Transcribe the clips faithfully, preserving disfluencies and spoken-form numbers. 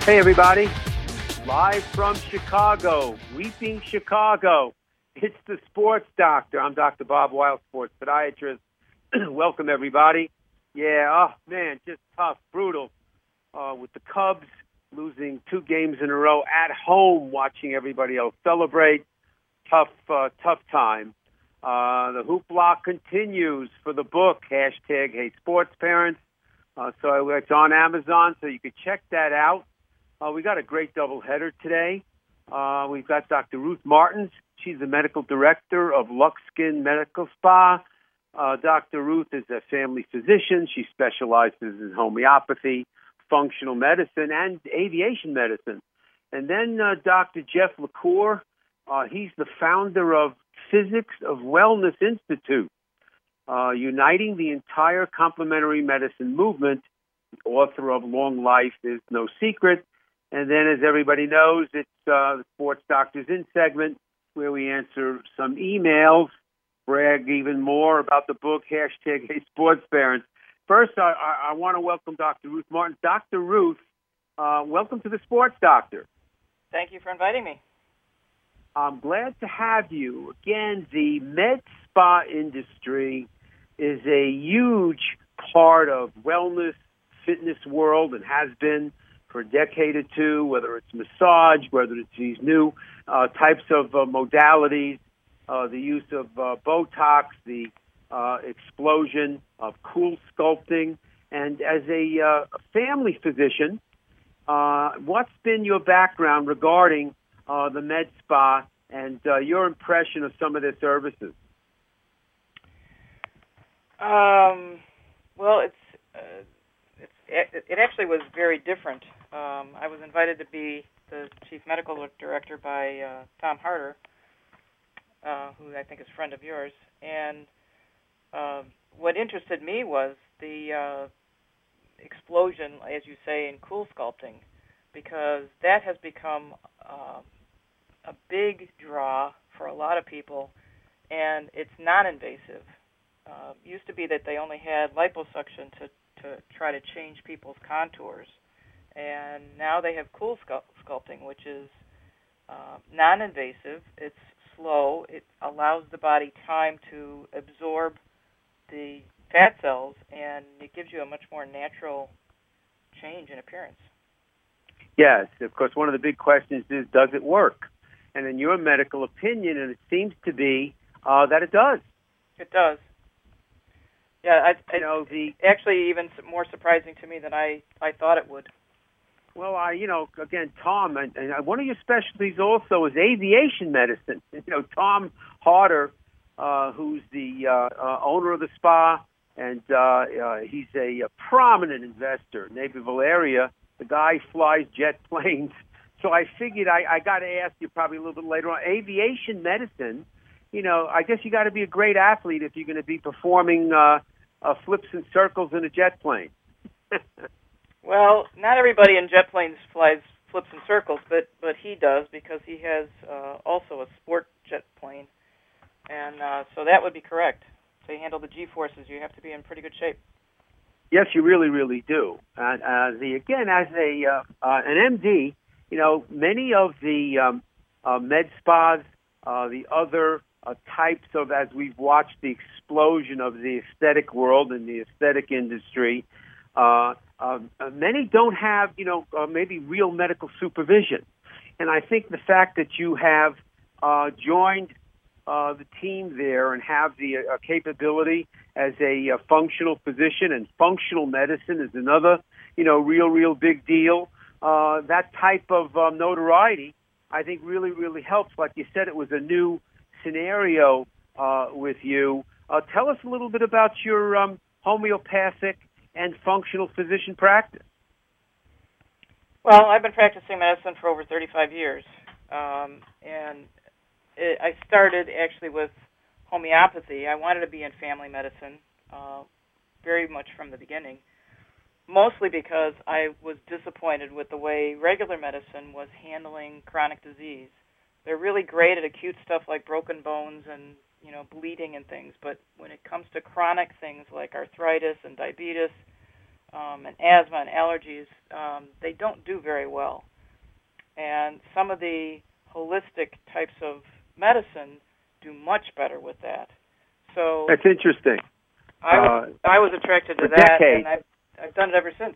Hey, everybody. Live from Chicago, Weeping Chicago. It's the Sports Doctor. I'm Doctor Bob Weil, sports podiatrist. Welcome, everybody. Yeah, oh, man, just tough, brutal. Uh, with the Cubs losing two games in a row at home, watching everybody else celebrate. Tough, uh, tough time. Uh, the hoopla continues for the book, hashtag Hey Sports Parents. Uh, so it's on Amazon, so you can check that out. Uh, we got a great doubleheader today. Uh, we've got Doctor Ruth Martins. She's the medical director of Luxkin Medical Spa. Uh, Doctor Ruth is a family physician. She specializes in homeopathy, functional medicine, and aviation medicine. And then uh, Doctor Jeff LaCour. Uh, he's the founder of Physics of Wellness Institute, uh, uniting the entire complementary medicine movement. The author of Long Life is No Secret. And then, as everybody knows, it's uh, the Sports Doctors In segment, where we answer some emails, brag even more about the book, hashtag Hey Sports Parents. First, I, I, I want to welcome Doctor Ruth Martins. Doctor Ruth, uh, welcome to the Sports Doctor. Thank you for inviting me. I'm glad to have you. Again, the med spa industry is a huge part of wellness, fitness world, and has been for a decade or two, whether it's massage, whether it's these new uh, types of uh, modalities, uh, the use of uh, Botox, the uh, explosion of cool sculpting. And as a uh, family physician, uh, what's been your background regarding uh, the med spa and uh, your impression of some of their services? Um, well, it's, uh, it's it, it actually was very different. Um, I was invited to be the chief medical director by uh, Tom Harder, uh, who I think is a friend of yours. And uh, what interested me was the uh, explosion, as you say, in cool sculpting, because that has become uh, a big draw for a lot of people, and it's non-invasive. Uh, used to be that they only had liposuction to, to try to change people's contours. And now they have cool sculpting, which is uh, non-invasive. It's slow. It allows the body time to absorb the fat cells, and it gives you a much more natural change in appearance. Yes, of course, one of the big questions is, does it work? And in your medical opinion, and it seems to be uh, that it does. It does. Yeah, I, you know, the actually even more surprising to me than I, I thought it would. Well, I, you know, again, Tom, and, and one of your specialties also is aviation medicine. You know, Tom Harder, uh, who's the uh, uh, owner of the spa, and uh, uh, he's a, a prominent investor in Naperville area. The guy flies jet planes. So I figured I, I got to ask you probably a little bit later on. Aviation medicine, you know, I guess you got to be a great athlete if you're going to be performing uh, uh, flips and circles in a jet plane. Well, not everybody in jet planes flies flips and circles, but, but he does because he has uh, also a sport jet plane. And uh, so that would be correct. To handle the G-forces, you have to be in pretty good shape. Yes, you really, really do. And uh, the again, as a uh, uh, an M D, you know, many of the um, uh, med spas, uh, the other uh, types of, as we've watched the explosion of the aesthetic world and the aesthetic industry, uh, uh, many don't have, you know, uh, maybe real medical supervision. And I think the fact that you have uh, joined uh, the team there and have the uh, capability as a uh, functional physician, and functional medicine is another, you know, real, real big deal. Uh, that type of um, notoriety, I think, really, really helps. Like you said, it was a new scenario uh, with you. Uh, tell us a little bit about your um, homeopathic and functional physician practice. Well, I've been practicing medicine for over thirty-five years, um, and it, I started actually with homeopathy. I wanted to be in family medicine uh, very much from the beginning, mostly because I was disappointed with the way regular medicine was handling chronic disease. They're really great at acute stuff like broken bones and, you know, bleeding and things, but when it comes to chronic things like arthritis and diabetes, um, and asthma and allergies, um, they don't do very well. And some of the holistic types of medicine do much better with that. So that's interesting. I was, uh, I was attracted to for that, decades, and I've, I've done it ever since.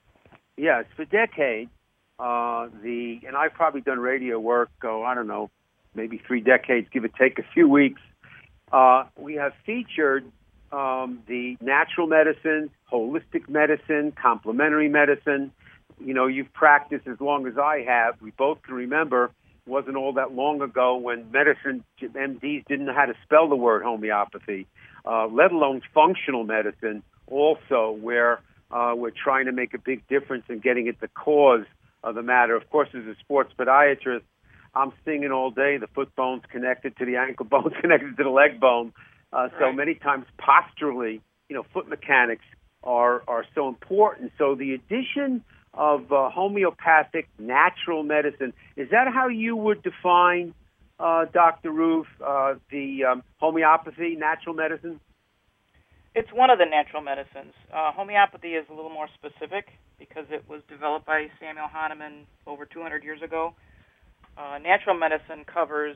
Yes, for decades, uh, the and I've probably done radio work, oh, I don't know, maybe three decades, give or take a few weeks. Uh, we have featured um, the natural medicine, holistic medicine, complementary medicine. You know, you've practiced as long as I have. We both can remember it wasn't all that long ago when medicine, M Ds didn't know how to spell the word homeopathy, uh, let alone functional medicine also, where uh, we're trying to make a big difference in getting at the cause of the matter. Of course, as a sports podiatrist, I'm singing all day, the foot bone's connected to the ankle bone's connected to the leg bone. Uh, so right. many times posturally, you know, foot mechanics are, are so important. So the addition of uh, homeopathic natural medicine, is that how you would define, uh, Doctor Ruth, uh, the um, homeopathy, natural medicine? It's one of the natural medicines. Uh, homeopathy is a little more specific because it was developed by Samuel Hahnemann over two hundred years ago. Uh, natural medicine covers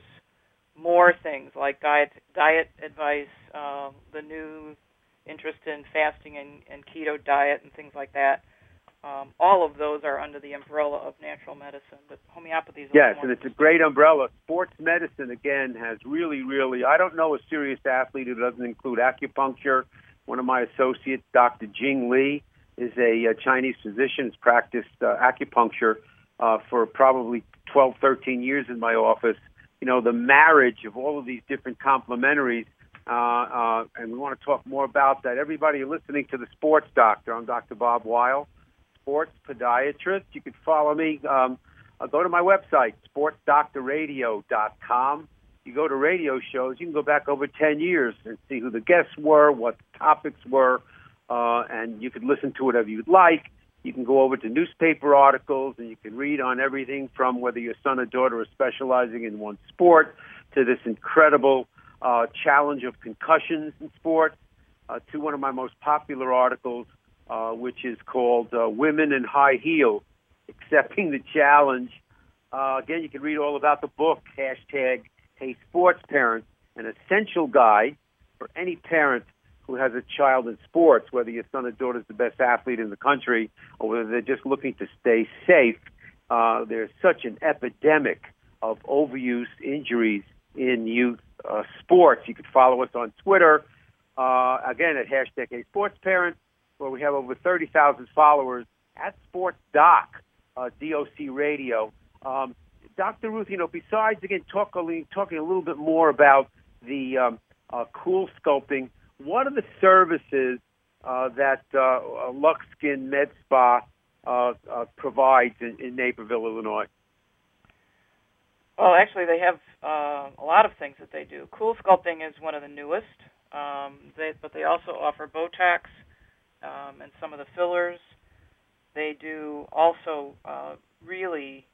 more things like diet, diet advice, uh, the new interest in fasting and, and keto diet and things like that. Um, all of those are under the umbrella of natural medicine, but homeopathy is a yes, more and it's a great umbrella. Sports medicine, again, has really, really, I don't know a serious athlete who doesn't include acupuncture. One of my associates, Doctor Jing Li, is a, a Chinese physician, has practiced uh, acupuncture uh, for probably twelve, thirteen years in my office. You know, the marriage of all of these different complementaries, uh, uh, and we want to talk more about that. Everybody listening to The Sports Doctor, I'm Doctor Bob Weil, sports podiatrist. You can follow me. Um, uh, go to my website, sports doctor radio dot com. You go to radio shows, you can go back over ten years and see who the guests were, what the topics were, uh, and you can listen to whatever you'd like. You can go over to newspaper articles, and you can read on everything from whether your son or daughter is specializing in one sport to this incredible uh, challenge of concussions in sports, uh, to one of my most popular articles, uh, which is called uh, Women in High Heels, Accepting the Challenge. Uh, again, you can read all about the book, hashtag Hey Sports Parent, an essential guide for any parent who has a child in sports, whether your son or daughter is the best athlete in the country or whether they're just looking to stay safe. Uh, there's such an epidemic of overuse injuries in youth uh, sports. You can follow us on Twitter, uh, again, at hashtag Hey Sports Parent, where we have over thirty thousand followers, at Sports Doc, uh, D O C Radio. Um, Doctor Ruth, you know, besides, again, talk, talking a little bit more about the um, uh, cool sculpting, what are the services uh, that uh, Lux Skin Med Spa uh, uh, provides in, in Naperville, Illinois? Well, actually, they have uh, a lot of things that they do. Cool sculpting is one of the newest, um, they, but they also offer Botox um, and some of the fillers. They do also uh, really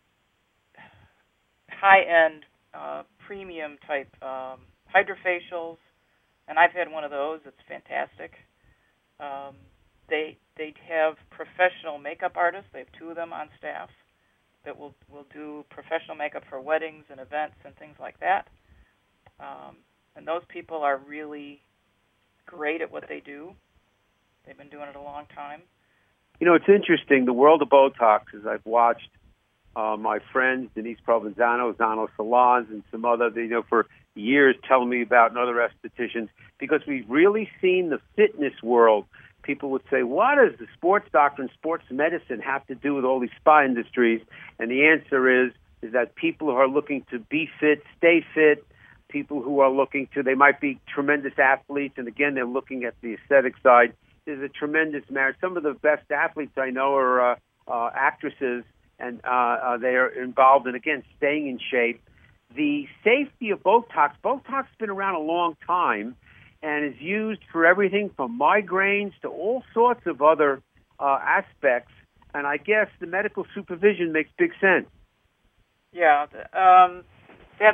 high-end, uh, premium-type um, hydrofacials, and I've had one of those. It's fantastic. Um, they they have professional makeup artists. They have two of them on staff that will, will do professional makeup for weddings and events and things like that. Um, and those people are really great at what they do. They've been doing it a long time. You know, it's interesting. The world of Botox, as I've watched uh, my friends, Denise Provenzano, Zano Salons, and some other, you know, for years telling me about, and other estheticians, because we've really seen the fitness world. People would say, what does the sports doctor and sports medicine have to do with all these spa industries? And the answer is, is that people who are looking to be fit, stay fit, people who are looking to, they might be tremendous athletes, and again, they're looking at the aesthetic side. There's a tremendous marriage. Some of the best athletes I know are uh, uh, actresses, and uh, uh, they are involved in, again, staying in shape. The safety of Botox, Botox has been around a long time and is used for everything from migraines to all sorts of other uh, aspects. And I guess the medical supervision makes big sense. Yeah, um, that's.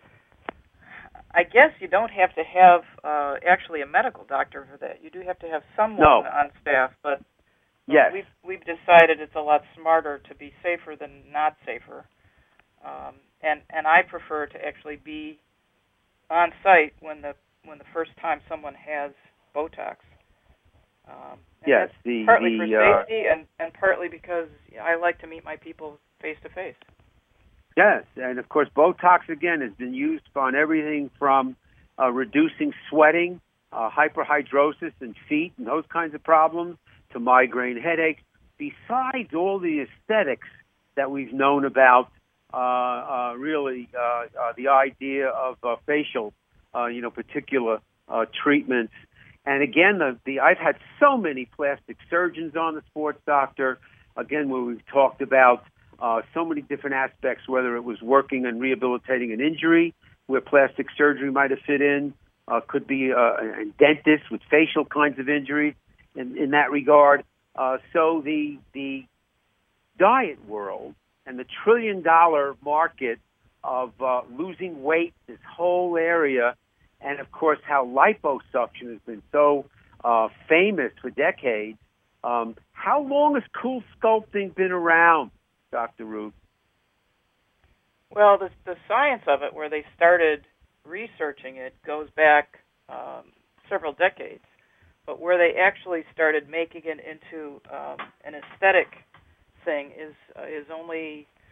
I guess you don't have to have uh, actually a medical doctor for that. You do have to have someone no. on staff, but So yes. We've, we've decided it's a lot smarter to be safer than not safer. Um, and, and I prefer to actually be on site when the when the first time someone has Botox. Um, and Yes, that's the, partly the, for uh, safety and, and partly because I like to meet my people face to face. Yes, and of course, Botox, again, has been used on everything from uh, reducing sweating, uh, hyperhidrosis in feet and those kinds of problems, to migraine headaches, besides all the aesthetics that we've known about, uh, uh, really, uh, uh, the idea of uh, facial, uh, you know, particular uh, treatments. And again, the, the I've had so many plastic surgeons on the Sports Doctor, again, where we've talked about Uh, so many different aspects, whether it was working and rehabilitating an injury, where plastic surgery might have fit in, uh, could be uh, a dentist with facial kinds of injuries in, in that regard. Uh, so the the diet world and the trillion dollar market of uh, losing weight, this whole area, and of course how liposuction has been so uh, famous for decades. Um, how long has cool sculpting been around, Doctor Ruth? Well, the, the science of it, where they started researching it, goes back um, several decades. But where they actually started making it into um, an aesthetic thing is uh, is only,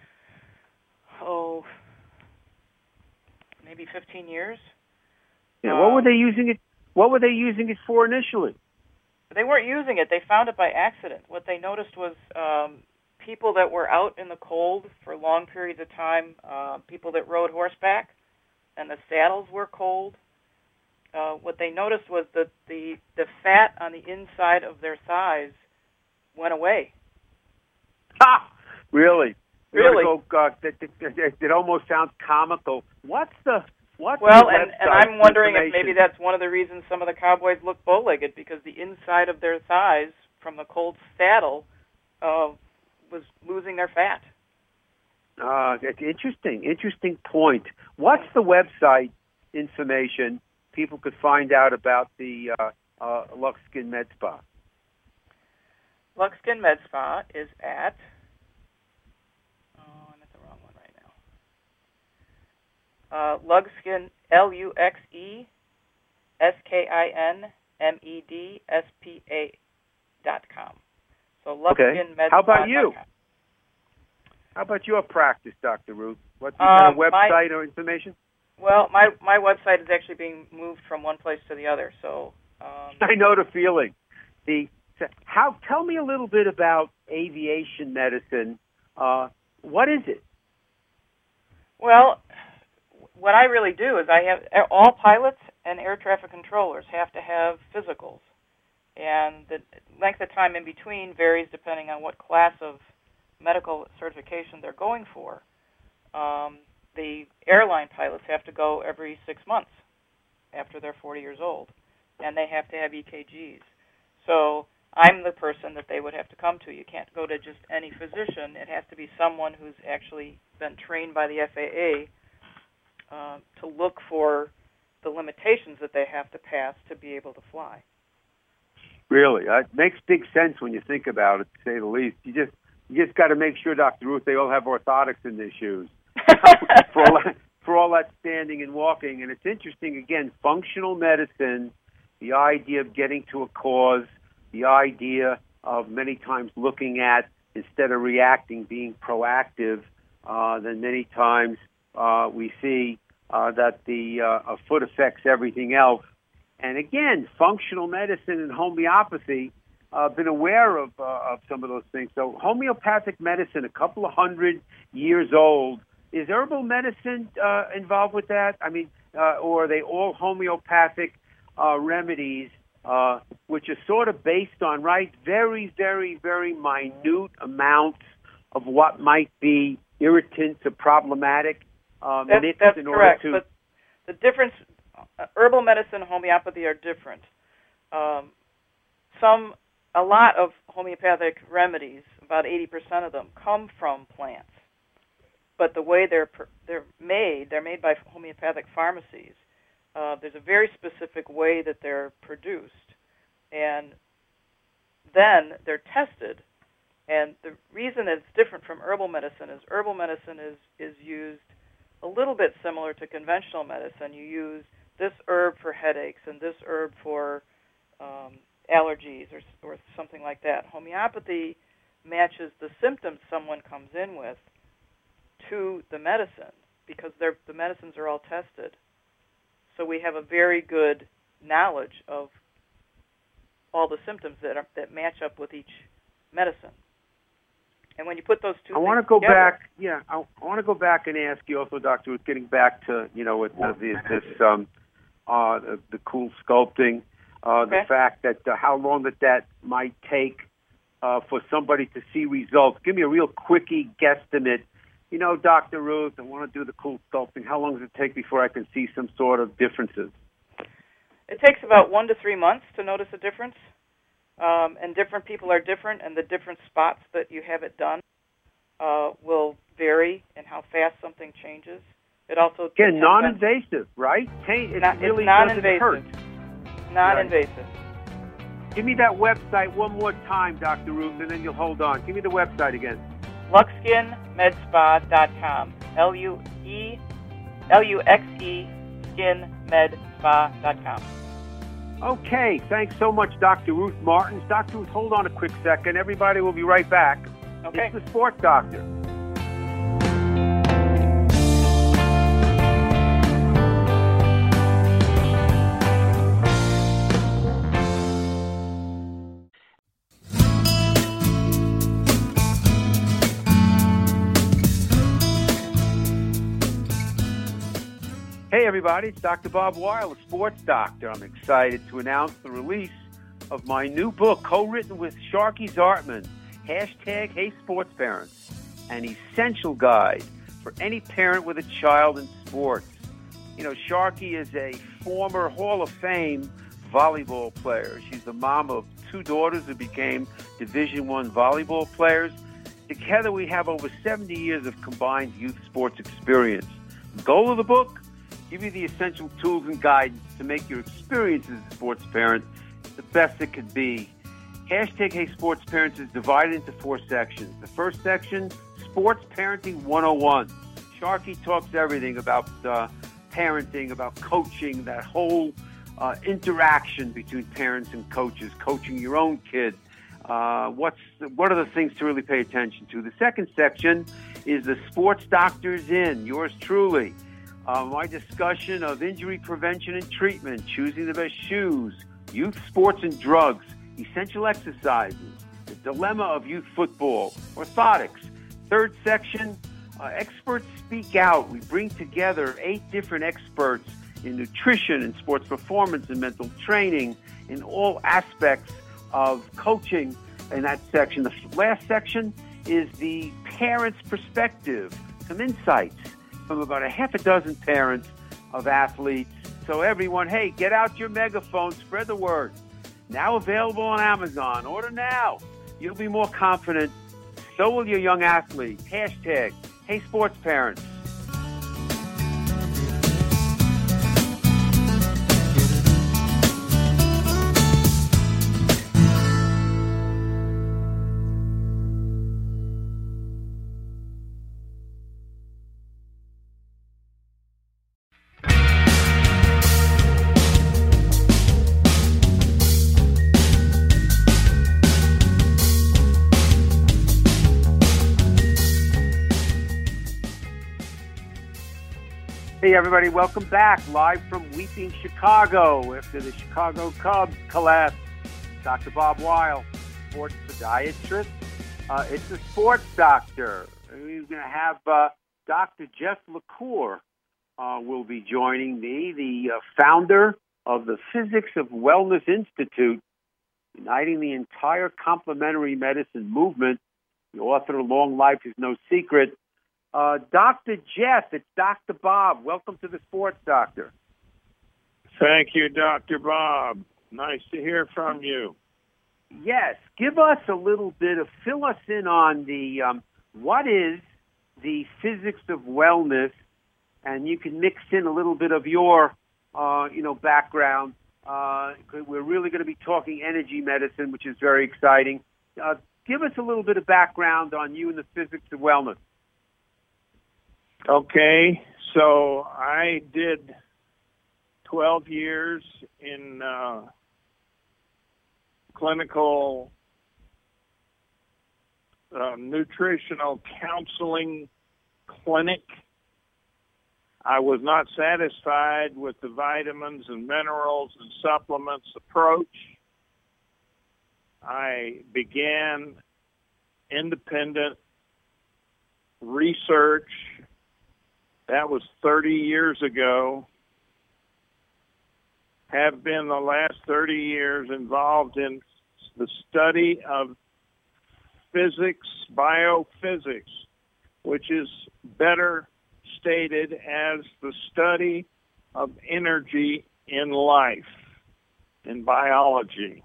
oh, maybe fifteen years. Yeah, um, what were they using it? What were they using it for initially? They weren't using it. They found it by accident. What they noticed was um, people that were out in the cold for long periods of time, uh, people that rode horseback, and the saddles were cold. Uh, what they noticed was that the, the fat on the inside of their thighs went away. Ha! Really? Really? Go, uh, it, it, it, it almost sounds comical. What's the what's well, the and, website and I'm wondering if information? maybe that's one of the reasons some of the cowboys look bow-legged, because the inside of their thighs from the cold saddle uh, was losing their fat. Uh, it's interesting, interesting point. What's the website information people could find out about the uh, uh, Lux Skin Med Spa? Lux Skin Med Spa is at, oh, I'm at the wrong one right now. Uh, Luxskin, L U X E S K I N M E D S P A dot com. So Luxskin Med Spa. How about you? How about your practice, Doctor Ruth? What's you got a Um, website my, or information? Well, my my website is actually being moved from one place to the other. So um, I know the feeling. The how? Tell me a little bit about aviation medicine. Uh, what is it? Well, what I really do is I have all pilots and air traffic controllers have to have physicals, and the length of time in between varies depending on what class of medical certification they're going for. Um, the airline pilots have to go every six months after they're forty years old, and they have to have E K Gs. So I'm the person that they would have to come to. You can't go to just any physician. It has to be someone who's actually been trained by the F A A uh, to look for the limitations that they have to pass to be able to fly. Really, uh, it makes big sense when you think about it, to say the least. You just you just got to make sure, Doctor Ruth, they all have orthotics in their shoes for all that, for all that standing and walking. And it's interesting, again, functional medicine, the idea of getting to a cause, the idea of many times looking at, instead of reacting, being proactive. Uh, then many times uh, we see uh, that the uh, a foot affects everything else. And again, functional medicine and homeopathy, I've uh, been aware of uh, of some of those things. So homeopathic medicine, a couple of hundred years old. Is herbal medicine uh, involved with that? I mean, uh, or are they all homeopathic uh, remedies, uh, which are sort of based on, right, very, very, very minute amounts of what might be irritants or problematic um, That's, mixed that's in correct. order to... But the difference, uh, herbal medicine and homeopathy are different. Um, some, a lot of homeopathic remedies, about eighty percent of them, come from plants. But the way they're they're made, they're made by homeopathic pharmacies. Uh, there's a very specific way that they're produced, and then they're tested. And the reason it's different from herbal medicine is herbal medicine is, is used a little bit similar to conventional medicine. You use this herb for headaches and this herb for um, allergies or, or something like that. Homeopathy matches the symptoms someone comes in with to the medicine because they're, the medicines are all tested. So we have a very good knowledge of all the symptoms that are, that match up with each medicine. And when you put those two I things want to go together, back. Yeah, I, I want to go back and ask you also, Doctor, with getting back to you know with uh, this, this um, uh, the, the cool sculpting, uh, okay. the fact that uh, how long that that might take uh, for somebody to see results. Give me a real quickie guesstimate. You know, Doctor Ruth, I want to do the cool sculpting. How long does it take before I can see some sort of differences? It takes about one to three months to notice a difference. Um, and different people are different, and the different spots that you have it done uh, will vary in how fast something changes. It also again non-invasive, right? It not, really it's non-invasive. doesn't hurt. Non-invasive. Right. Give me that website one more time, Doctor Ruth, and then you'll hold on. Give me the website again. Luxskin Med Spa dot com. L U E L U X E Skin Med Spa dot com. Okay, thanks so much, Doctor Ruth Martins. Doctor Ruth, hold on a quick second. Everybody will be right back. Okay. It's the Sports Doctor. Hey everybody, it's Doctor Bob Weil, the Sports Doctor. I'm excited to announce the release of my new book, co-written with Sharky Zartman, hashtag Hey Sports Parents, an essential guide for any parent with a child in sports. You know, Sharky is a former Hall of Fame volleyball player. She's the mom of two daughters who became Division One volleyball players. Together we have over seventy years of combined youth sports experience. The goal of the book? Give you the essential tools and guidance to make your experience as a sports parent the best it could be. Hashtag Hey Sports Parents is divided into four sections. The first section, Sports Parenting one oh one. Sharky talks everything about uh, parenting, about coaching, that whole uh, interaction between parents and coaches, coaching your own kid. Uh, what's what are the things to really pay attention to? The second section is the Sports Doctor's In, yours truly. Uh, my discussion of injury prevention and treatment, choosing the best shoes, youth sports and drugs, essential exercises, the dilemma of youth football, orthotics. Third section, uh, experts speak out. We bring together eight different experts in nutrition and sports performance and mental training in all aspects of coaching in that section. The last section is the parent's perspective, some insights from about a half a dozen parents of athletes. So everyone, hey, get out your megaphone, spread the word. Now available on Amazon. Order now. You'll be more confident. So will your young athlete. Hashtag Hey Sports Parents. Hey, everybody, welcome back, live from Weeping, Chicago, after the Chicago Cubs collapsed. Doctor Bob Weil, sports podiatrist. Uh, it's the Sports Doctor. We're going to have uh, Doctor Jeff LaCour uh, will be joining me, the uh, founder of the Physics of Wellness Institute, uniting the entire complementary medicine movement. The author of Long Life is No Secret. Uh, Doctor Jeff, it's Doctor Bob. Welcome to the Sports Doctor. Thank you, Doctor Bob. Nice to hear from you. Yes. Give us a little bit of, fill us in on the, um, what is the Physics of Wellness, and you can mix in a little bit of your, uh, you know, background Uh, we're really going to be talking energy medicine, which is very exciting. Uh, give us a little bit of background on you and the physics of wellness. Okay, so I did twelve years in uh, clinical uh, nutritional counseling clinic. I was not satisfied with the vitamins and minerals and supplements approach. I began independent research. That was thirty years ago. Have been the last thirty years involved in the study of physics, biophysics, which is better stated as the study of energy in life, in biology.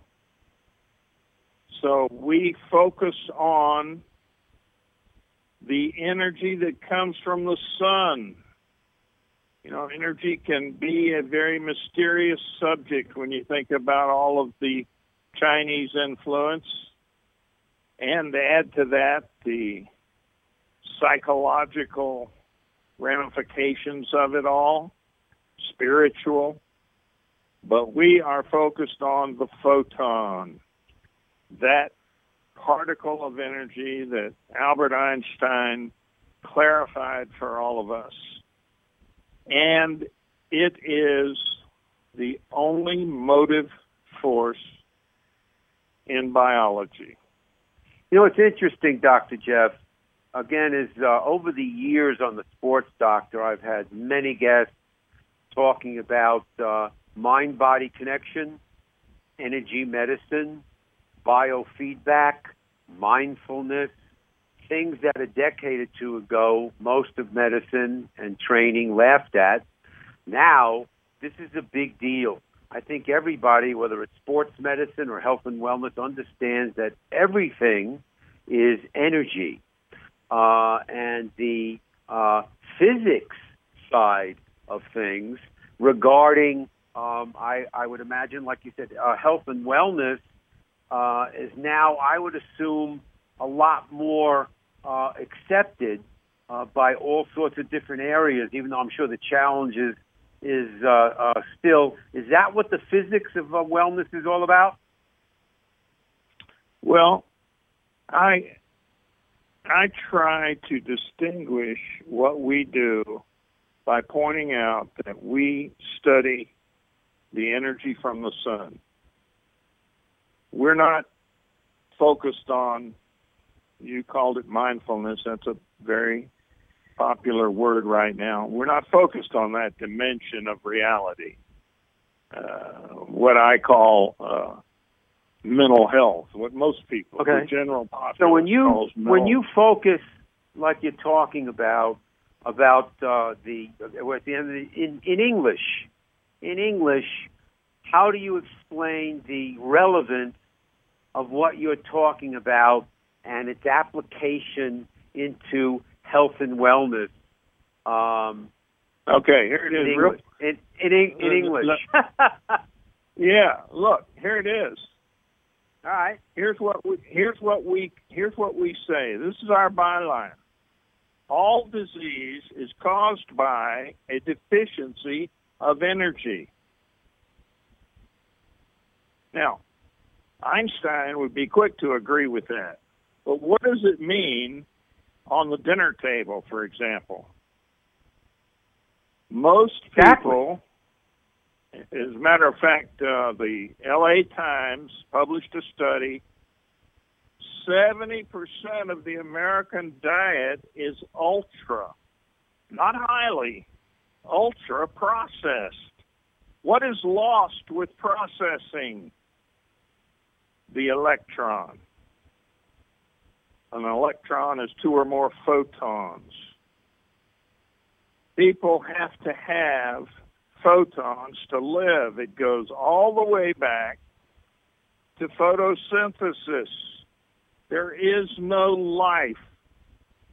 So we focus on the energy that comes from the sun. You know, energy can be a very mysterious subject when you think about all of the Chinese influence, and add to that the psychological ramifications of it all, spiritual. But we are focused on the photon, that particle of energy that Albert Einstein clarified for all of us. And it is the only motive force in biology. You know, it's interesting, Doctor Jeff. Again, is uh, over the years on the Sports Doctor, I've had many guests talking about uh, mind-body connection, energy medicine, biofeedback, mindfulness, things that a decade or two ago most of medicine and training laughed at. Now, this is a big deal. I think everybody, whether it's sports medicine or health and wellness, understands that everything is energy. Uh, and the uh, physics side of things regarding, um, I, I would imagine, like you said, uh, health and wellness uh, is now, I would assume, a lot more uh, accepted uh, by all sorts of different areas, even though I'm sure the challenge is, is uh, uh, still, is that what the physics of uh, wellness is all about? Well, I... I try to distinguish what we do by pointing out that we study the energy from the sun. We're not focused on, you called it mindfulness, that's a very popular word right now. We're not focused on that dimension of reality, uh, what I call uh, mental health, what most people, okay. the general populace, so when you calls mental when you focus, like you're talking about, about uh, the at the end of the, in in English, in English, how do you explain the relevance of what you're talking about and its application into health and wellness? Um, okay, here it is. In English. In, in, in English. Yeah, look, here it is. All right. Here's what we here's what we here's what we say. This is our byline. All disease is caused by a deficiency of energy. Now, Einstein would be quick to agree with that. But what does it mean on the dinner table, for example? Most people, as a matter of fact, uh, the L A Times published a study. seventy percent of the American diet is ultra, not highly, ultra processed. What is lost with processing? The electron. An electron is two or more photons. People have to have photons to live. It goes all the way back to photosynthesis. There is no life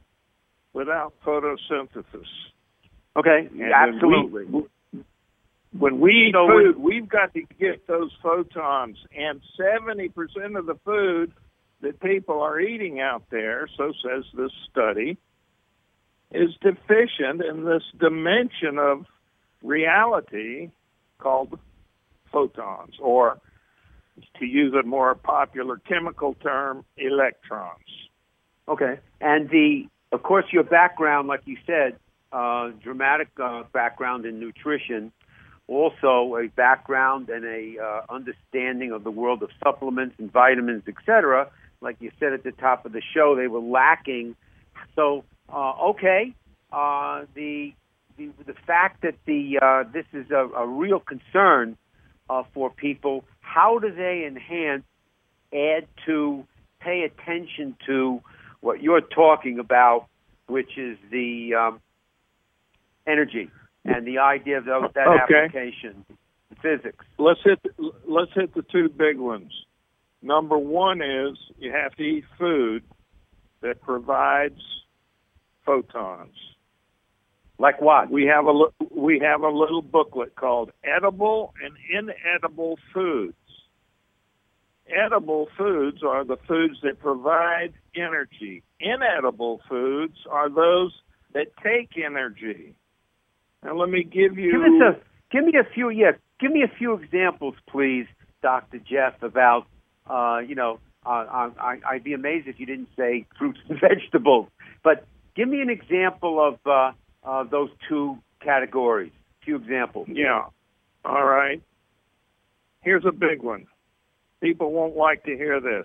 without photosynthesis. Okay, And absolutely. We, When we eat So food, when, we've got to get those photons, and seventy percent of the food that people are eating out there, so says this study, is deficient in this dimension of reality called photons, or to use a more popular chemical term, electrons. okay. And the, of course, your background, like you said, uh, dramatic uh, background in nutrition, also a background and a uh, understanding of the world of supplements and vitamins, et cetera. Like you said at the top of the show, they were lacking. So, uh, okay, uh, the, the the fact that the uh, this is a, a real concern uh, for people. How do they enhance, add to, pay attention to what you're talking about, which is the um, energy and the idea of those, that Okay. application, physics? Let's hit let's hit the two big ones. Number one is you have to eat food that provides photons. Like what? We have a li- we have a little booklet called Edible and Inedible Foods. Edible foods are the foods that provide energy. Inedible foods are those that take energy. Now let me give you Give us a give me a few yeah give me a few examples, please, Doctor Jeff, about uh, you know uh, I, I'd be amazed if you didn't say fruits and vegetables, but give me an example of uh, uh, those two categories. A few examples. Yeah. All right. Here's a big one. People won't like to hear this.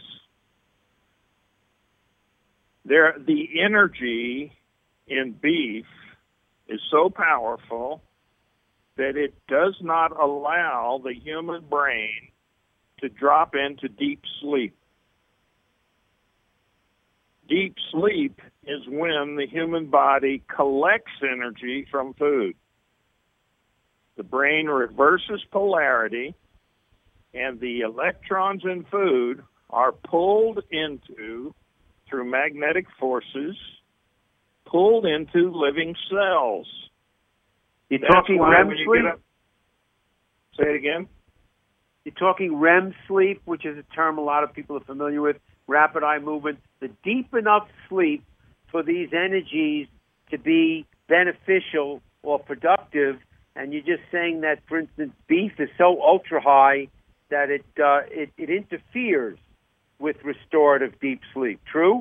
There, the energy in beef is so powerful that it does not allow the human brain to drop into deep sleep. Deep sleep is when the human body collects energy from food. The brain reverses polarity, and the electrons in food are pulled into, through magnetic forces, pulled into living cells. You're That's talking why REM when you sleep? get up- Say it again? You're talking REM sleep, which is a term a lot of people are familiar with, rapid eye movement, the deep enough sleep for these energies to be beneficial or productive. And you're just saying that, for instance, beef is so ultra high that it uh, it, it interferes with restorative deep sleep. True?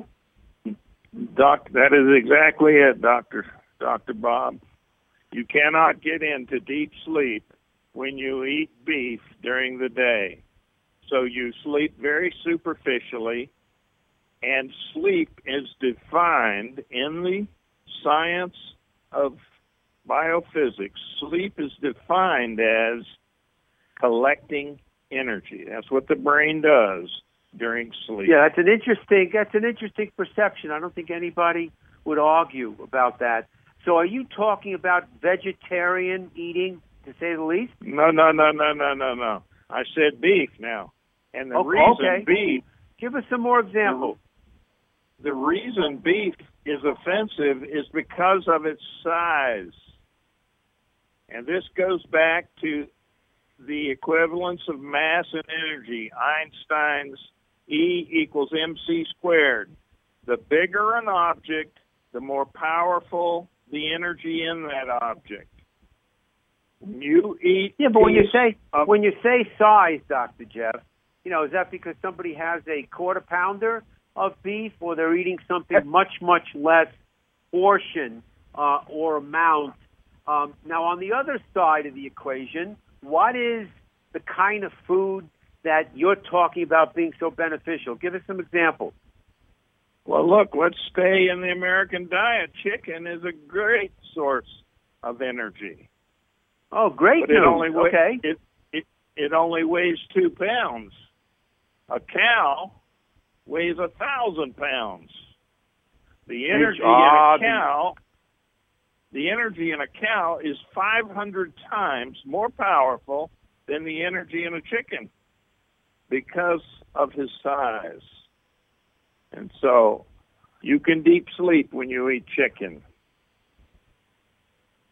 Doc, that is exactly it, Doctor Doctor Bob. You cannot get into deep sleep when you eat beef during the day. So you sleep very superficially, and sleep is defined in the science of biophysics. Sleep is defined as collecting energy. That's what the brain does during sleep. Yeah, that's an interesting that's an interesting perception. I don't think anybody would argue about that. So are you talking about vegetarian eating, to say the least? No, no, no, no, no, no, no. I said beef now. And the Okay, reason okay. beef, Give us some more examples. the reason beef is offensive is because of its size. And this goes back to the equivalence of mass and energy, Einstein's E equals mc squared. The bigger an object, the more powerful the energy in that object. When you eat Yeah, but when you say of, when you say size, Doctor Jeff, you know, is that because somebody has a quarter pounder of beef, or they're eating something much, much less portion uh, or amount? Um, now, on the other side of the equation, what is the kind of food that you're talking about being so beneficial? Give us some examples. Well, look, let's stay in the American diet. Chicken is a great source of energy. Oh, great But news. it only wa- Okay. it, it it only weighs two pounds. A cow weighs a thousand pounds. The energy Ah, in a cow, the energy in a cow is five hundred times more powerful than the energy in a chicken because of his size. And so you can deep sleep when you eat chicken.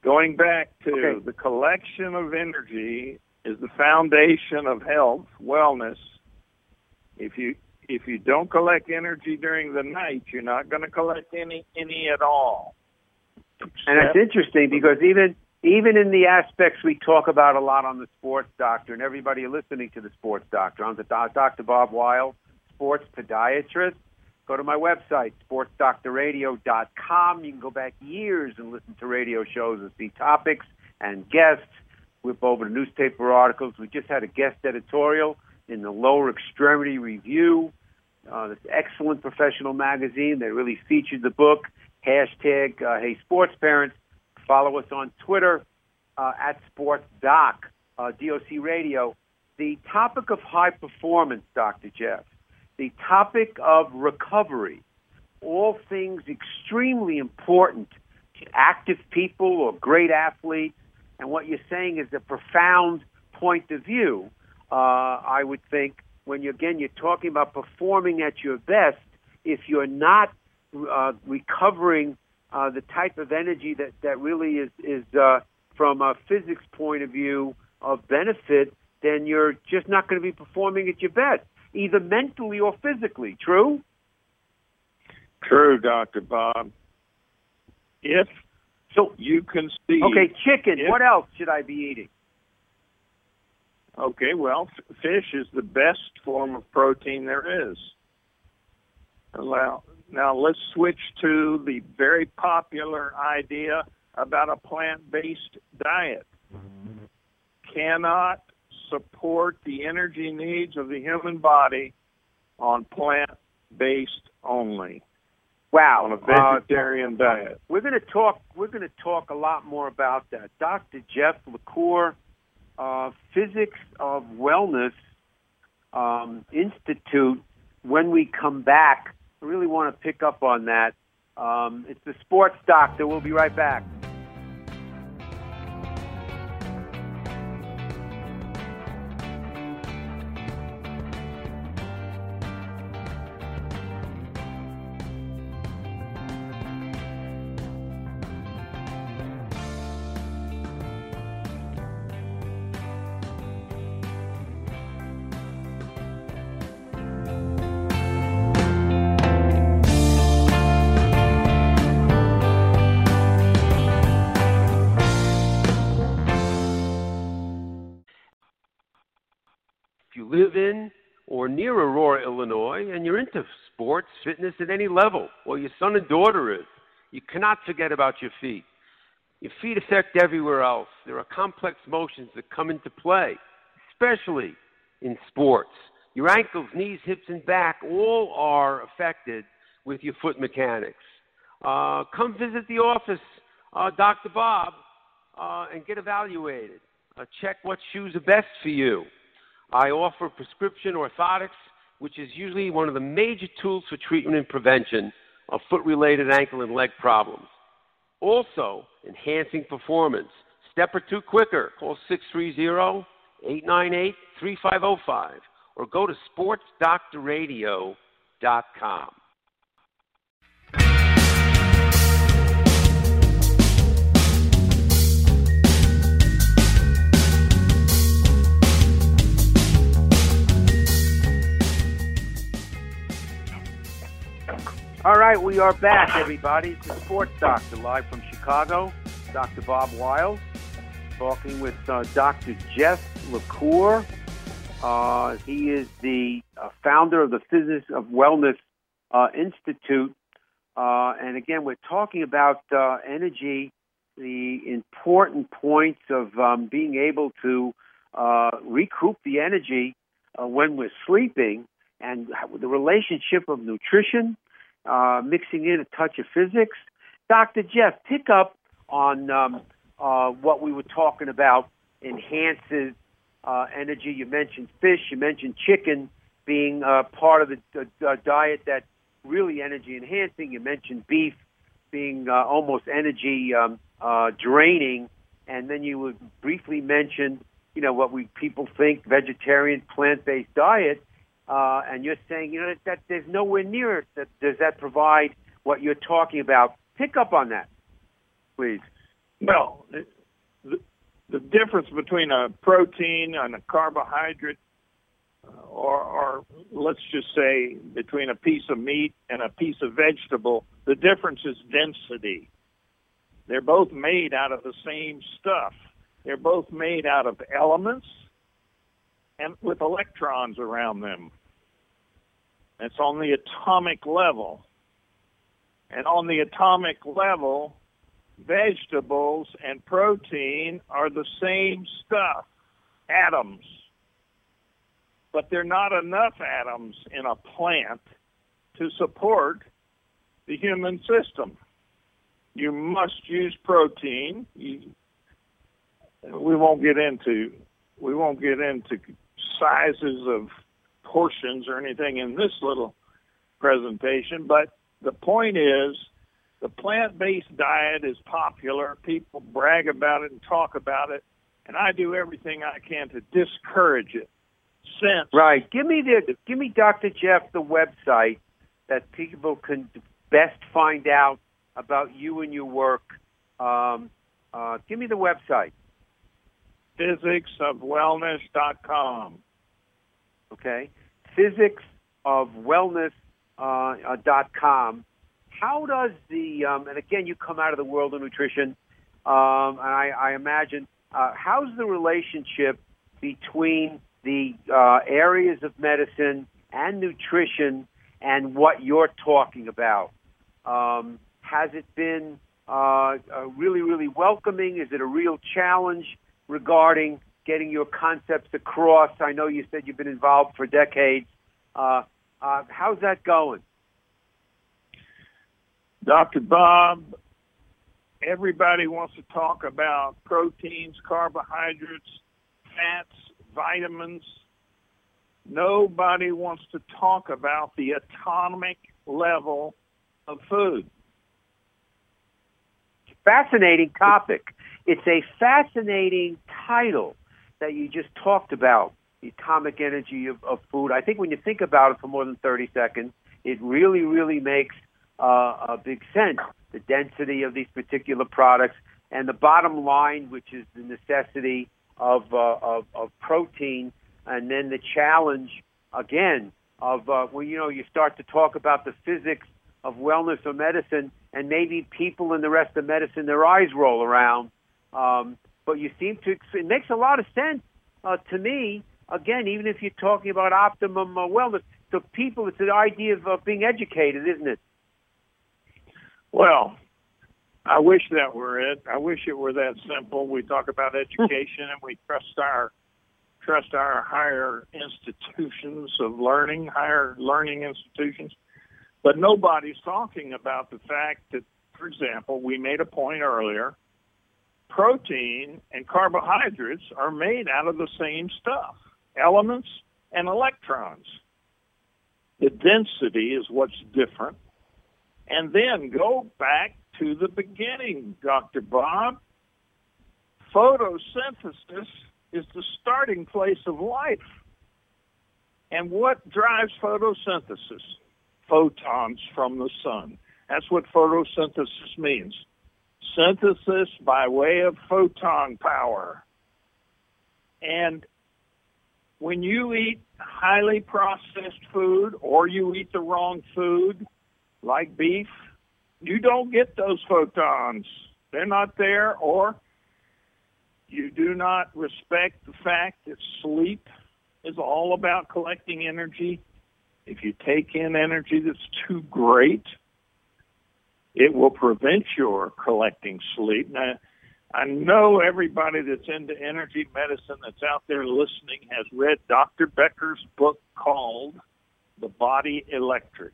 Going back to Okay. the collection of energy is the foundation of health, wellness. If you if you don't collect energy during the night, you're not going to collect any any at all. And it's interesting because even even in the aspects we talk about a lot on the Sports Doctor, and everybody listening to the Sports Doctor, I'm the Doctor Bob Weil, sports podiatrist. Go to my website, sports doctor radio dot com. You can go back years and listen to radio shows and see topics and guests. Whip over to newspaper articles. We just had a guest editorial in the Lower Extremity Review, uh, this excellent professional magazine that really featured the book. Hashtag, uh, hey, sports parents. Follow us on Twitter uh, at SportsDoc, uh, D O C Radio. The topic of high performance, Doctor Jeff, the topic of recovery, all things extremely important to active people or great athletes. And what you're saying is a profound point of view, uh, I would think, when, you, again, you're talking about performing at your best, if you're not uh, recovering uh, the type of energy that, that really is, is uh, from a physics point of view of benefit, then you're just not going to be performing at your best, either mentally or physically. True? True, Doctor Bob. If So you can see... Okay, chicken. if, What else should I be eating? Okay, well, f- fish is the best form of protein there is. Now, now let's switch to the very popular idea about a plant-based diet. Cannot support the energy needs of the human body on plant-based only. Wow, On a vegetarian uh, diet. We're going to talk. We're going to talk a lot more about that. Doctor Jeff LaCour, uh, Physics of Wellness um, Institute. When we come back, I really want to pick up on that. Um, it's the Sports Doctor. We'll be right back. If you live in or near Aurora, Illinois, and you're into sports, fitness at any level, or your son and daughter is, you cannot forget about your feet. Your feet affect everywhere else. There are complex motions that come into play, especially in sports. Your ankles, knees, hips, and back all are affected with your foot mechanics. Uh, come visit the office, uh, Doctor Bob, uh, and get evaluated. Uh, check what shoes are best for you. I offer prescription orthotics, which is usually one of the major tools for treatment and prevention of foot-related ankle and leg problems. Also, enhancing performance. Step or two quicker. Call six three zero, eight nine eight, three five zero five or go to sports doctor radio dot com. All right, we are back, everybody. It's the Sports Doctor, live from Chicago. Doctor Bob Weil, talking with uh, Doctor Jeff LaCour. Uh, he is the uh, founder of the Physics of Wellness uh, Institute. Uh, and again, we're talking about uh, energy, the important points of um, being able to uh, recoup the energy uh, when we're sleeping, and the relationship of nutrition, Uh, mixing in a touch of physics. Doctor Jeff, pick up on um, uh, what we were talking about, enhances uh, energy. You mentioned fish, you mentioned chicken being uh, part of the, the, the diet that's really energy enhancing. You mentioned beef being uh, almost energy um, uh, draining. And then you would briefly mention, you know, what we people think, vegetarian, plant-based diet. Uh, and you're saying, you know, that, that there's nowhere near it. That, does that provide what you're talking about? Pick up on that, please. Well, the, the difference between a protein and a carbohydrate, or, or let's just say between a piece of meat and a piece of vegetable, the difference is density. They're both made out of the same stuff. They're both made out of elements and with electrons around them. It's on the atomic level. And on the atomic level, vegetables and protein are the same stuff, atoms. But there are not enough atoms in a plant to support the human system. You must use protein. You, we won't get into we won't get into sizes of portions or anything in this little presentation, but the point is the plant-based diet is popular. People brag about it and talk about it, and I do everything I can to discourage it. Since right, give me the give me Doctor Jeff the website that people can best find out about you and your work. Um, uh, give me the website. physics of wellness dot com. Okay, physics of wellness dot com. How does the um, and again, you come out of the world of nutrition, um, and I, I imagine uh, how's the relationship between the uh, areas of medicine and nutrition and what you're talking about? Um, has it been uh, uh, really, really welcoming? Is it a real challenge regarding getting your concepts across? I know you said you've been involved for decades. Uh, uh, how's that going? Doctor Bob, everybody wants to talk about proteins, carbohydrates, fats, vitamins. Nobody wants to talk about the atomic level of food. Fascinating topic. It's a fascinating title that you just talked about, the atomic energy of, of food. I think when you think about it for more than thirty seconds, it really, really makes uh, a big sense. The density of these particular products and the bottom line, which is the necessity of, uh, of, of protein, and then the challenge, again, of, uh, well, you know, you start to talk about the physics of wellness or medicine, and maybe people in the rest of medicine, their eyes roll around. Um, but you seem to, it makes a lot of sense uh, to me, again, even if you're talking about optimum uh, wellness. So people, it's the idea of uh, being educated, isn't it? Well, I wish that were it. I wish it were that simple. We talk about education and we trust our trust our higher institutions of learning, higher learning institutions. But nobody's talking about the fact that, for example, we made a point earlier, protein and carbohydrates are made out of the same stuff, elements and electrons. The density is what's different. And then go back to the beginning, Doctor Bob. Photosynthesis is the starting place of life. And what drives photosynthesis? Photons from the sun. That's what photosynthesis means. Synthesis by way of photon power. And when you eat highly processed food or you eat the wrong food, like beef, you don't get those photons. They're not there, or you do not respect the fact that sleep is all about collecting energy. If you take in energy that's too great, it will prevent your collecting sleep. Now, I know everybody that's into energy medicine that's out there listening has read Doctor Becker's book called The Body Electric.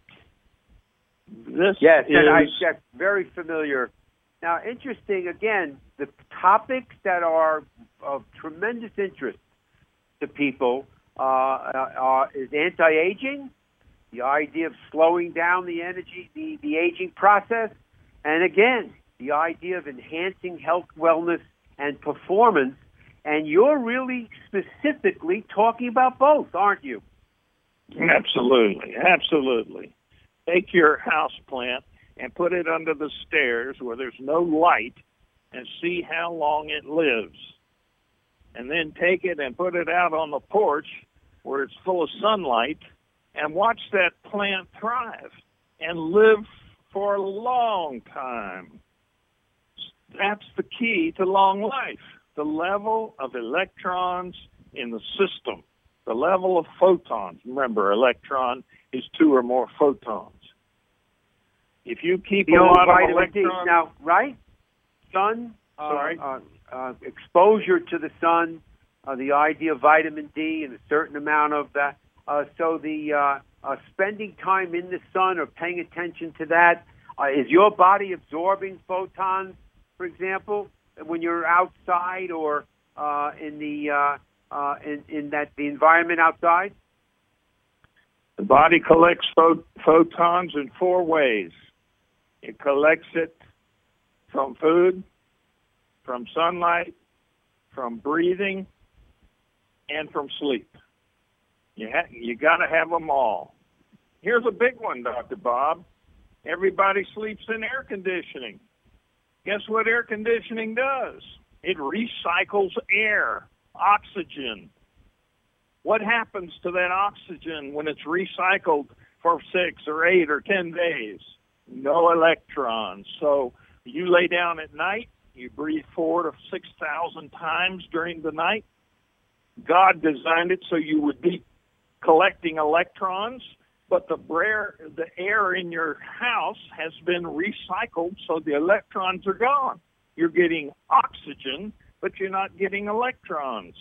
This yes, is... and I get very familiar. Now, interesting, again, the topics that are of tremendous interest to people uh, uh, is anti-aging, the idea of slowing down the energy, the, the aging process, and again, the idea of enhancing health, wellness, and performance. And you're really specifically talking about both, aren't you? Absolutely, absolutely. Take your house plant and put it under the stairs where there's no light and see how long it lives. And then take it and put it out on the porch where it's full of sunlight and watch that plant thrive and live for a long time. That's the key to long life, the level of electrons in the system, the level of photons. Remember, electron is two or more photons. If you keep the a lot of vitamin electrons... D. Now, right? Sun, uh, Sorry? Uh, uh, exposure to the sun, uh, the idea of vitamin D and a certain amount of that. Uh, so the uh, uh, spending time in the sun or paying attention to that, uh, is your body absorbing photons, for example, when you're outside or uh, in the uh, uh, in, in that the environment outside? The body collects pho- photons in four ways. It collects it from food, from sunlight, from breathing, and from sleep. You ha- you got to have them all. Here's a big one, Doctor Bob. Everybody sleeps in air conditioning. Guess what air conditioning does? It recycles air, oxygen. What happens to that oxygen when it's recycled for six or eight or ten days? No electrons. So you lay down at night, you breathe four to six thousand times during the night. God designed it so you would be collecting electrons, but the air, the air in your house has been recycled, so the electrons are gone. You're getting oxygen, but you're not getting electrons.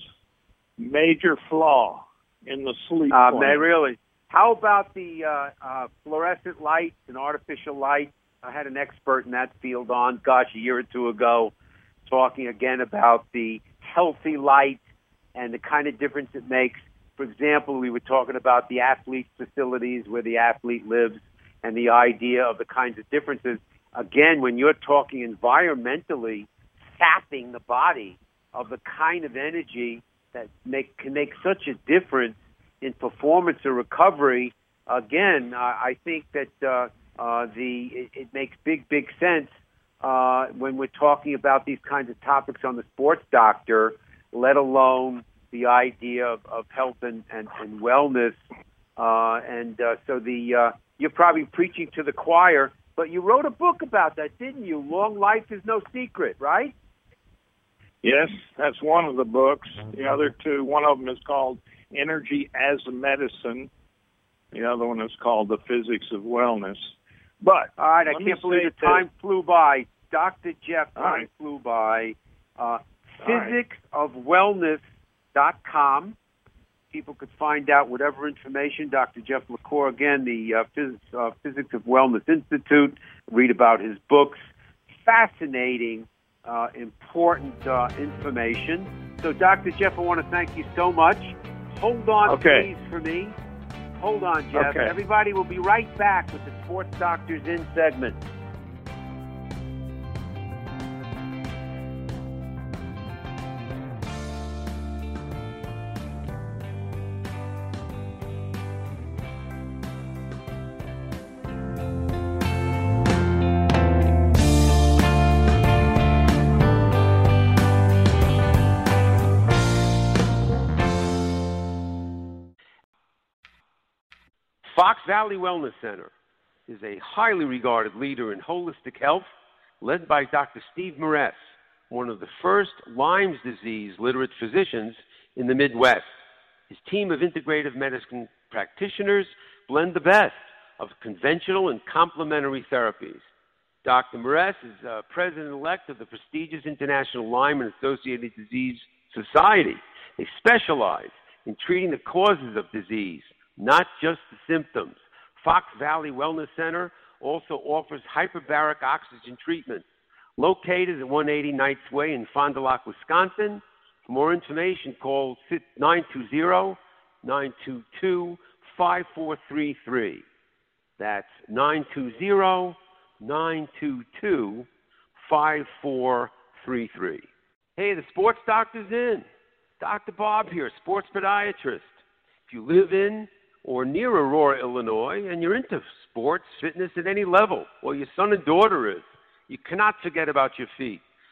Major flaw in the sleep Uh, plan. may really. How about the uh, uh, fluorescent lights and artificial light? I had an expert in that field on, gosh, a year or two ago, talking again about the healthy light and the kind of difference it makes. For example, we were talking about the athlete's facilities where the athlete lives and the idea of the kinds of differences. Again, when you're talking environmentally, sapping the body of the kind of energy that make, can make such a difference in performance or recovery, again, uh, I think that uh, uh, the it, it makes big, big sense uh, when we're talking about these kinds of topics on the Sports Doctor, let alone the idea of, of health and, and, and wellness. Uh, and uh, so the uh, you're probably preaching to the choir, but you wrote a book about that, didn't you? Long Life is No Secret, right? Yes, that's one of the books. The other two, one of them is called Energy as a Medicine. The other one is called The Physics of Wellness. But all right, I can't believe the time this. flew by. Doctor Jeff, time right. flew by. Uh, right. physics of wellness dot com. People could find out whatever information. Doctor Jeff LaCour, again, the uh, Physics, uh, Physics of Wellness Institute. Read about his books. Fascinating, uh, important uh, information. So, Doctor Jeff, I want to thank you so much. Hold on, okay. please, for me. Hold on, Jeff. Okay. Everybody will be right back with the Sports Doctors In segment. Fox Valley Wellness Center is a highly regarded leader in holistic health, led by Doctor Steve Moress, one of the first Lyme's disease literate physicians in the Midwest. His team of integrative medicine practitioners blend the best of conventional and complementary therapies. Doctor Moress is uh, president-elect of the prestigious International Lyme and Associated Disease Society. They specialize in treating the causes of disease, not just the symptoms. Fox Valley Wellness Center also offers hyperbaric oxygen treatment. Located at one eighty Knights Way in Fond du Lac, Wisconsin. For more information, call nine two zero, nine two two, five four three three. That's nine two zero, nine two two, five four three three. Hey, the Sports Doctor's in. Doctor Bob here, sports podiatrist. If you live in or near Aurora, Illinois, and you're into sports, fitness at any level, or your son and daughter is, you cannot forget about your feet.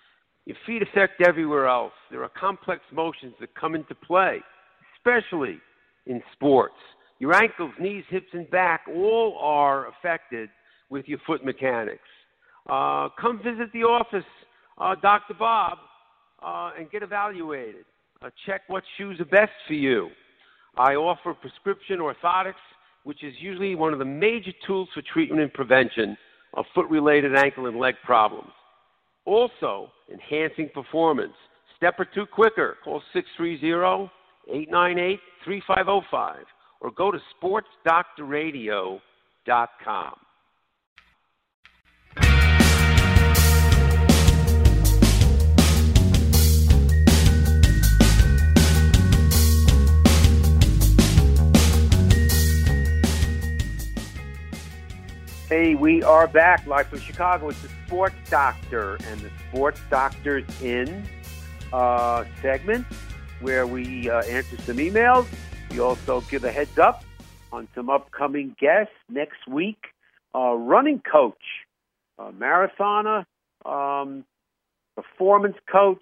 Your feet affect everywhere else. There are complex motions that come into play, especially in sports. Your ankles, knees, hips, and back all are affected with your foot mechanics. Uh, come visit the office, uh, Doctor Bob, uh, and get evaluated. Uh, check what shoes are best for you. I offer prescription orthotics, which is usually one of the major tools for treatment and prevention of foot-related ankle and leg problems. Also, enhancing performance. Step or two quicker. Call six three zero, eight nine eight, three five zero five or go to sports doctor radio dot com. Hey, we are back live from Chicago. It's the Sports Doctor and the Sports Doctor's In uh, segment where we uh, answer some emails. We also give a heads up on some upcoming guests next week. Uh, running coach, uh, marathoner, um, performance coach,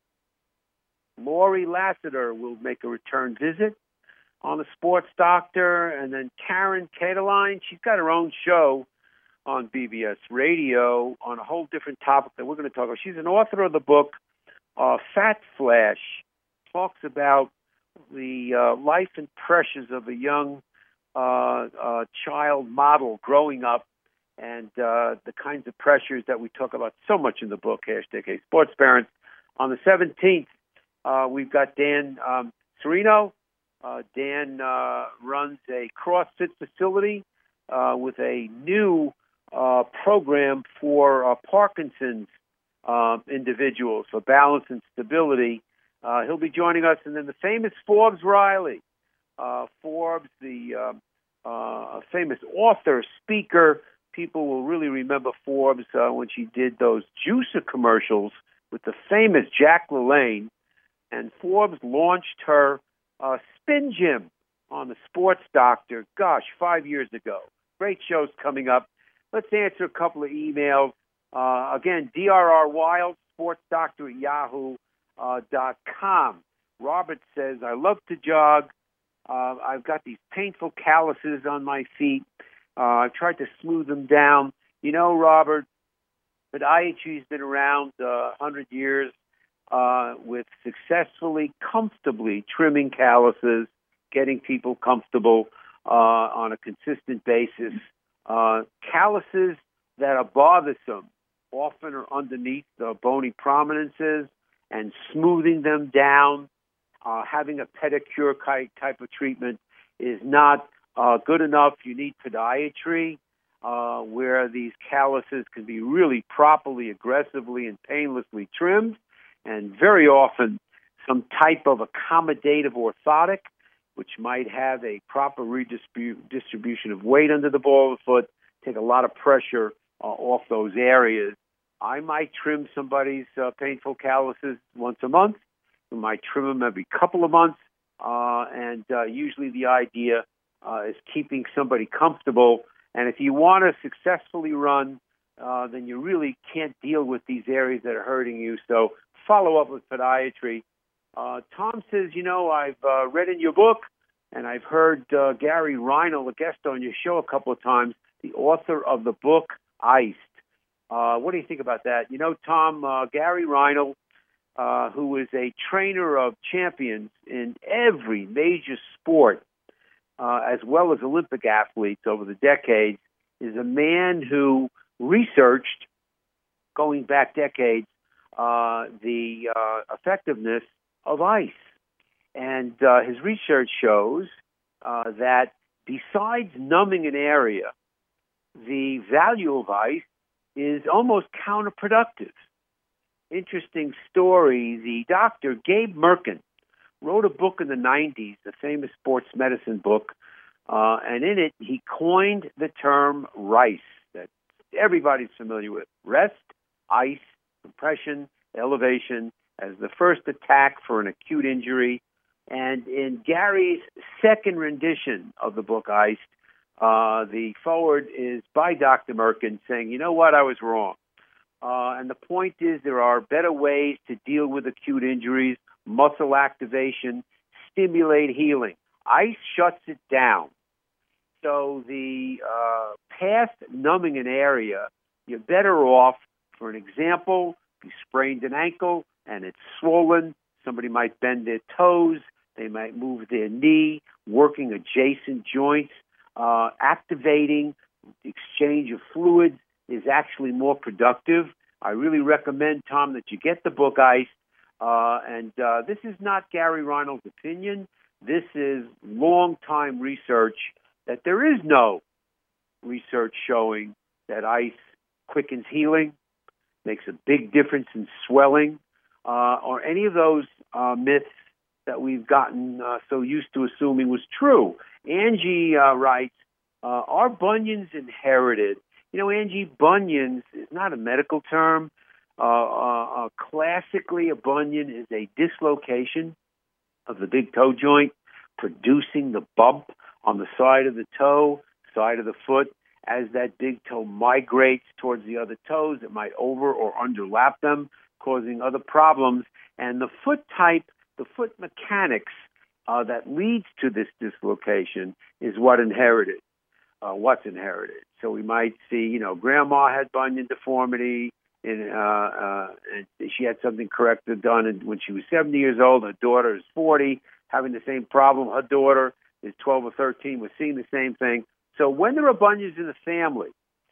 Lori Lassiter will make a return visit on the Sports Doctor, and then Karen Kateline, she's got her own show on B B S Radio on a whole different topic that we're going to talk about. She's an author of the book uh, Fat Flash, talks about the uh, life and pressures of a young uh, uh, child model growing up and uh, the kinds of pressures that we talk about so much in the book, hashtag Hey Sports Parents. On the seventeenth, uh, we've got Dan um, Serino. Uh, Dan uh, runs a CrossFit facility uh, with a new uh, program for uh, Parkinson's uh, individuals for balance and stability. Uh, he'll be joining us. And then the famous Forbes Riley. Uh, Forbes, the uh, uh, famous author, speaker. People will really remember Forbes uh, when she did those juicer commercials with the famous Jack LaLanne. And Forbes launched her Uh, Spin Gym on the Sports Doctor, gosh, five years ago. Great shows coming up. Let's answer a couple of emails. Uh, again, D R R Wild, Sports Doctor at yahoo dot com. Robert says, I love to jog. Uh, I've got these painful calluses on my feet. Uh, I've tried to smooth them down. You know, Robert, podiatry's been around uh, one hundred years. Uh, with successfully, comfortably trimming calluses, getting people comfortable uh, on a consistent basis. Uh, calluses that are bothersome often are underneath the bony prominences, and smoothing them down, uh, having a pedicure type of treatment is not uh, good enough. You need podiatry, uh, where these calluses can be really properly, aggressively, and painlessly trimmed. And very often some type of accommodative orthotic, which might have a proper redistribution of weight under the ball of the foot, take a lot of pressure uh, off those areas. I might trim somebody's uh, painful calluses once a month. We might trim them every couple of months. Uh, and uh, usually the idea uh, is keeping somebody comfortable. And if you want to successfully run, uh, then you really can't deal with these areas that are hurting you. So follow up with podiatry. Uh, Tom says, you know, I've uh, read in your book, and I've heard uh, Gary Reinl, a guest on your show a couple of times, the author of the book Iced. Uh, what do you think about that? You know, Tom, uh, Gary Reinl, uh, who is a trainer of champions in every major sport, uh, as well as Olympic athletes over the decades, is a man who researched, going back decades, Uh, the uh, effectiveness of ice. And uh, his research shows uh, that besides numbing an area, the value of ice is almost counterproductive. Interesting story. The doctor, Gabe Merkin, wrote a book in the nineties, a famous sports medicine book, uh, and in it he coined the term RICE, that everybody's familiar with. Rest, ice, compression, elevation, as the first attack for an acute injury. And in Gary's second rendition of the book Iced, uh, the foreword is by Doctor Merkin saying, you know what, I was wrong. Uh, and the point is there are better ways to deal with acute injuries, muscle activation, stimulate healing. Ice shuts it down. So the uh, past numbing an area, you're better off, for an example, you sprained an ankle and it's swollen. Somebody might bend their toes. They might move their knee, working adjacent joints. Uh, activating the exchange of fluids is actually more productive. I really recommend, Tom, that you get the book Ice. Uh, and uh, this is not Gary Reynolds' opinion. This is long-time research that there is no research showing that ice quickens healing, makes a big difference in swelling, uh, or any of those uh, myths that we've gotten uh, so used to assuming was true. Angie uh, writes, uh, are bunions inherited? You know, Angie, bunions is not a medical term. Uh, uh, uh, classically, a bunion is a dislocation of the big toe joint, producing the bump on the side of the toe, side of the foot. As that big toe migrates towards the other toes, it might over or underlap them, causing other problems. And the foot type, the foot mechanics uh, that leads to this dislocation is what inherited, uh, what's inherited. So we might see, you know, grandma had bunion deformity, and, uh, uh, and she had something corrected done when she was seventy years old. Her daughter is forty, having the same problem. Her daughter is twelve or thirteen, was seeing the same thing. So when there are bunions in the family,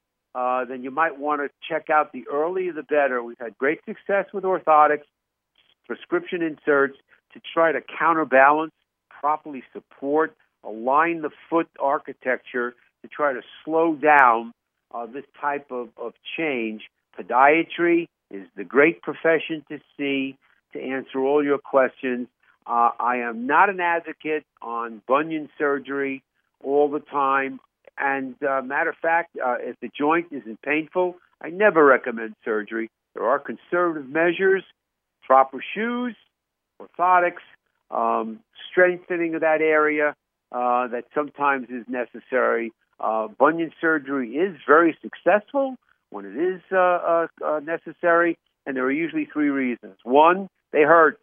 uh, then you might want to check out the earlier the better. We've had great success with orthotics, prescription inserts to try to counterbalance, properly support, align the foot architecture to try to slow down uh, this type of, of change. Podiatry is the great profession to see to answer all your questions. Uh, I am not an advocate on bunion surgery all the time. And uh, matter of fact, uh, if the joint isn't painful, I never recommend surgery. There are conservative measures, proper shoes, orthotics, um, strengthening of that area uh, that sometimes is necessary. Uh, bunion surgery is very successful when it is uh, uh, uh, necessary, and there are usually three reasons. One, they hurt.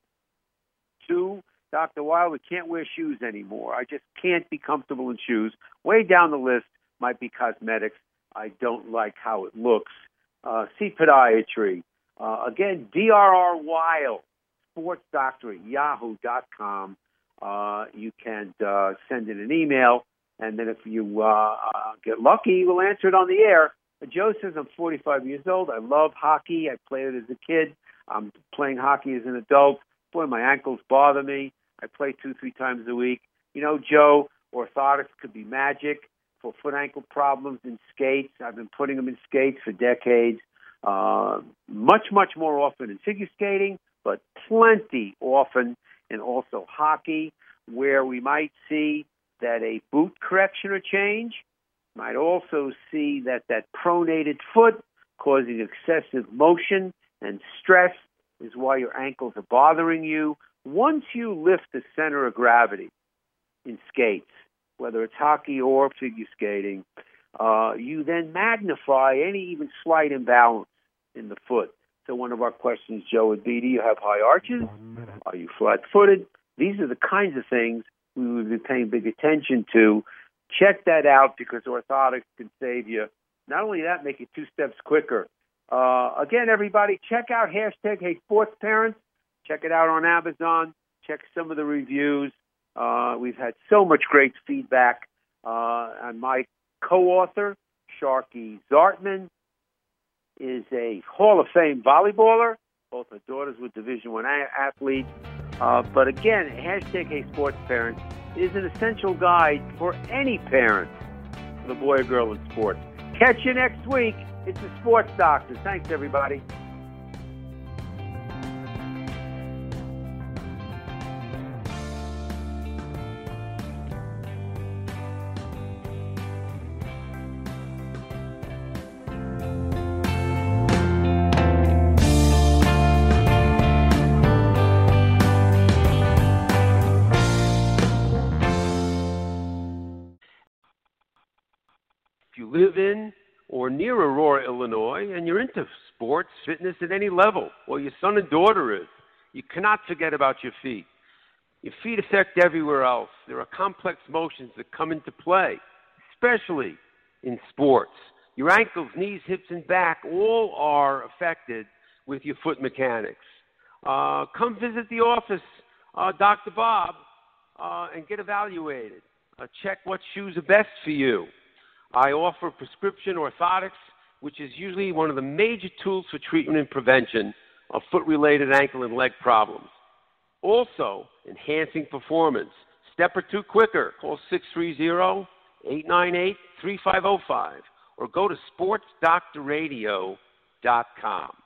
Two, Doctor Weil, we can't wear shoes anymore. I just can't be comfortable in shoes. Way down the list might be cosmetics. I don't like how it looks. Uh, see podiatry. Uh, again, D R R Weil, sports doctor at yahoo dot com. Uh, you can uh, send in an email, and then if you uh, uh, get lucky, we'll answer it on the air. Joe says, I'm forty-five years old. I love hockey. I played it as a kid. I'm playing hockey as an adult. Boy, my ankles bother me. I play two, three times a week. You know, Joe, orthotics could be magic for foot-ankle problems in skates. I've been putting them in skates for decades. Uh, much, much more often in figure skating, but plenty often in also hockey, where we might see that a boot correction or change might also see that that pronated foot causing excessive motion and stress is why your ankles are bothering you. Once you lift the center of gravity in skates, whether it's hockey or figure skating, uh, you then magnify any even slight imbalance in the foot. So one of our questions, Joe, would be, do you have high arches? Are you flat-footed? These are the kinds of things we would be paying big attention to. Check that out because orthotics can save you. Not only that, make it two steps quicker. Uh, again, everybody, check out hashtag Hey Sports Parents. Check it out on Amazon. Check some of the reviews. Uh, we've had so much great feedback. Uh, and my co-author, Sharky Zartman, is a Hall of Fame volleyballer. Both her daughters were Division One athletes. Uh, but again, hashtag Hey Sports Parents is an essential guide for any parent for the boy or girl in sports. Catch you next week. It's the Sports Doctor. Thanks, everybody. If you live in or near Aurora, Illinois, and you're into sports, fitness at any level, or your son and daughter is, you cannot forget about your feet. Your feet affect everywhere else. There are complex motions that come into play, especially in sports. Your ankles, knees, hips, and back all are affected with your foot mechanics. Uh, come visit the office, uh, Doctor Bob, uh, and get evaluated. Uh, check what shoes are best for you. I offer prescription orthotics, which is usually one of the major tools for treatment and prevention of foot-related ankle and leg problems. Also, enhancing performance. Step or two quicker. Call six three zero, eight nine eight, three five zero five or go to sports doctor radio dot com.